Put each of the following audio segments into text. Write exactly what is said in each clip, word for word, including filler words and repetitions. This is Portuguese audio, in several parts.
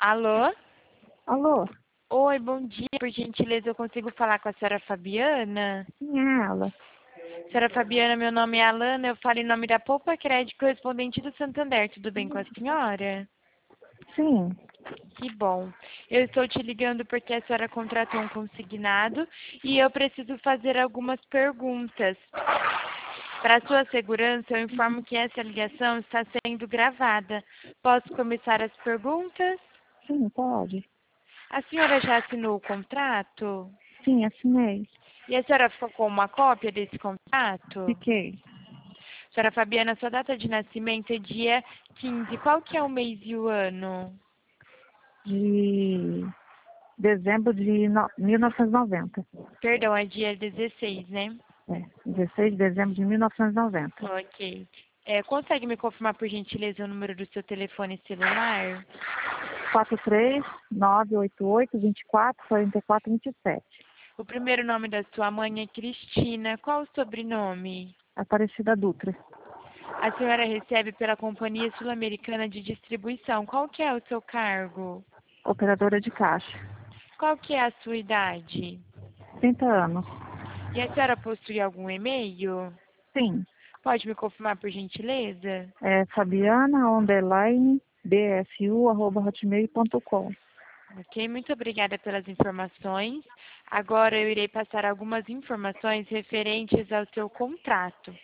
Alô? Alô? Oi, bom dia. Por gentileza, eu consigo falar com a senhora Fabiana? Quem é ela? Senhora Fabiana, meu nome é Alana, eu falo em nome da Poupa Crédito, correspondente do Santander. Tudo bem com a senhora? Sim. Que bom. Eu estou te ligando porque a senhora contratou um consignado e eu preciso fazer algumas perguntas. Para sua segurança, eu informo que essa ligação está sendo gravada. Posso começar as perguntas? Sim, pode. A senhora já assinou o contrato? Sim, assinei. E a senhora ficou com uma cópia desse contrato? Fiquei. Senhora Fabiana, sua data de nascimento é dia quinze. Qual que é o mês e o ano? De dezembro de no... mil novecentos e noventa. Perdão, é dia dezesseis, né? É, dezesseis de dezembro de mil novecentos e noventa. Ok. É, consegue me confirmar, por gentileza, o número do seu telefone celular? quatro três nove oito oito, dois quatro, quatro quatro dois sete. O primeiro nome da sua mãe é Cristina. Qual o sobrenome? Aparecida Dutra. A senhora recebe pela Companhia Sul-Americana de Distribuição. Qual que é o seu cargo? Operadora de caixa. Qual que é a sua idade? trinta anos. E a senhora possui algum e-mail? Sim. Pode me confirmar, por gentileza? É Fabiana, underline, bsu, arroba hotmail ponto com. Ok, muito obrigada pelas informações. Agora eu irei passar algumas informações referentes ao seu contrato.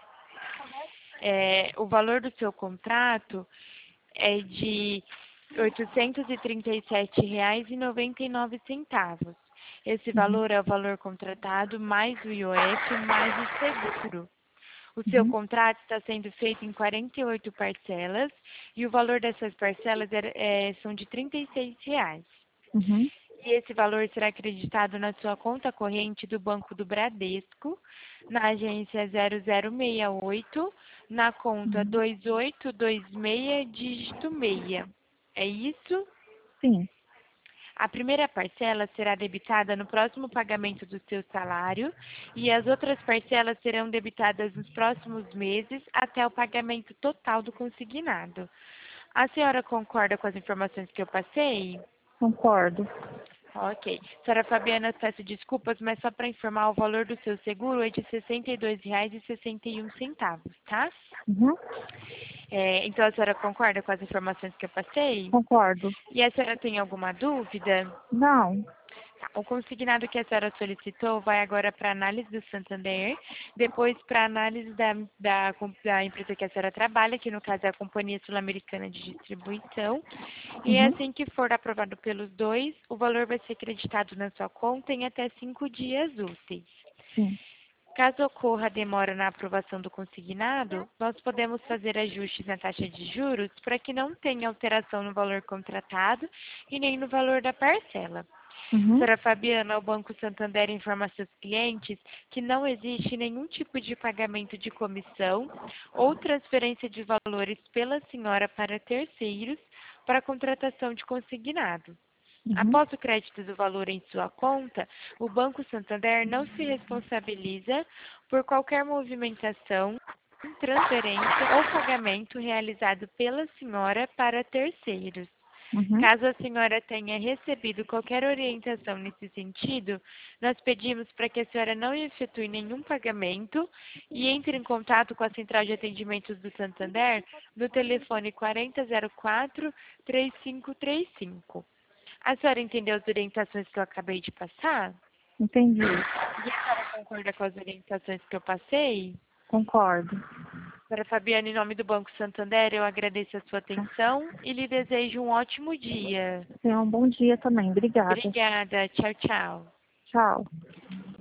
É, o valor do seu contrato é de oitocentos e trinta e sete reais e noventa e nove centavos. Esse Uhum. valor é o valor contratado mais o I O F mais o seguro. O seu Uhum. contrato está sendo feito em quarenta e oito parcelas e o valor dessas parcelas é, é, são de trinta e seis reais. Uhum. E esse valor será acreditado na sua conta corrente do Banco do Bradesco, na agência zero zero seis oito, na conta Uhum. dois oito dois seis, dígito seis. É isso? Sim. A primeira parcela será debitada no próximo pagamento do seu salário e as outras parcelas serão debitadas nos próximos meses até o pagamento total do consignado. A senhora concorda com as informações que eu passei? Concordo. Ok. Senhora Fabiana, peço desculpas, mas só para informar, o valor do seu seguro é de sessenta e dois reais e sessenta e um centavos, tá? Uhum. É, então a senhora concorda com as informações que eu passei? Concordo. E a senhora tem alguma dúvida? Não. Tá, o consignado que a senhora solicitou vai agora para análise do Santander, depois para análise da, da, da empresa que a senhora trabalha, que no caso é a Companhia Sul-Americana de Distribuição, e Uhum. assim que for aprovado pelos dois, o valor vai ser creditado na sua conta em até cinco dias úteis. Sim. Caso ocorra demora na aprovação do consignado, nós podemos fazer ajustes na taxa de juros para que não tenha alteração no valor contratado e nem no valor da parcela. Uhum. Senhora Fabiana, o Banco Santander informa seus clientes que não existe nenhum tipo de pagamento de comissão ou transferência de valores pela senhora para terceiros para a contratação de consignado. Uhum. Após o crédito do valor em sua conta, o Banco Santander não se responsabiliza por qualquer movimentação, transferência ou pagamento realizado pela senhora para terceiros. Uhum. Caso a senhora tenha recebido qualquer orientação nesse sentido, nós pedimos para que a senhora não efetue nenhum pagamento e entre em contato com a Central de Atendimentos do Santander no telefone quarenta zero quatro, três cinco três cinco. A senhora entendeu as orientações que eu acabei de passar? Entendi. E a senhora concorda com as orientações que eu passei? Concordo. Para Fabiana, em nome do Banco Santander, eu agradeço a sua atenção e lhe desejo um ótimo dia. Tenha um bom dia também. Obrigada. Obrigada. Tchau, tchau. Tchau.